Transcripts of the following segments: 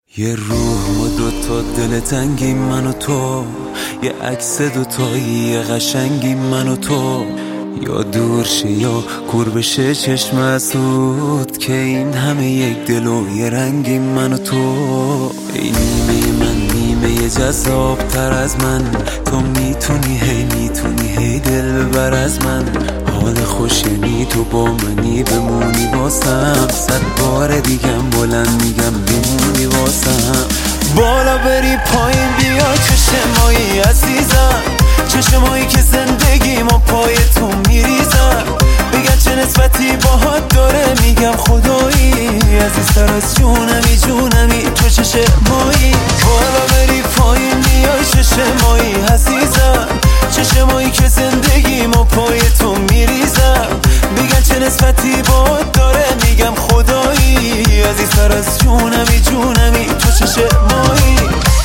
یه روح و دوتا دل تنگی من و تو، یه عکس دوتایی یه قشنگی من و تو، یا دور شه یا کور بشه چشم اسود که این همه یک دل و یه رنگی من و تو. ای نیمه من نیمه جذاب تر از من، تو میتونی هی دل ببر از من. حال خوش یعنی تو با منی بمونی واسم، 100 بار دیگم بلند میگم بمونی واسم. بالا بری پایین بیا چشمایی عزیزم، چشمایی که زندگیم و پای تو میریزم. بگن چه نسبتی باهات داره میگم خدایی، عزیزتر از جونمی تو چشمایی. بالا بری پایین بیای چشمایی عزیزم، چشمایی که زندگیم و پای تو میریزم. بگن چه نسبتی باهات داره میگم خدایی، عزیزتر از جونمی تو چشمایی.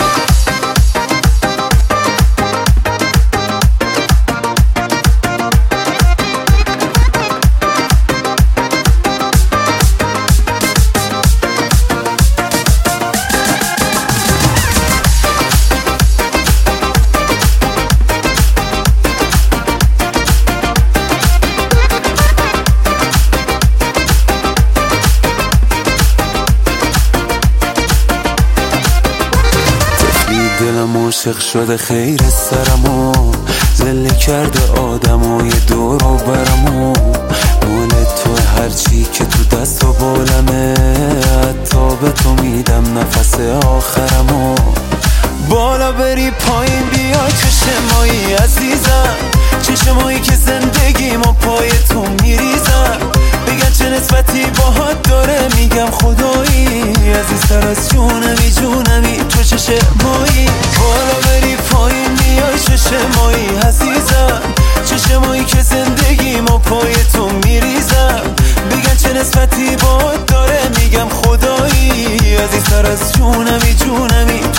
دلم عاشق شده خیر سرمو، زله کرده آدمو یه دور و برمو. مال تو هرچی که تو دست و بالمه، حتی به تو میدم نفس آخرمو. بالا بری پایین بیا چشمایی عزیزم، چشمایی که زندگیم و پای تو میریزم. بگن چه نسبتی باهات داره میگم خدایی، عزیزتر از جونمی تو چشمایی. بالا بری پایین بیای چشمایی عزیزم، چشمایی که زندگیم و پای تو میریزم. بگن چه نسبتی باهات داره میگم خدایی، عزیزتر از جونمی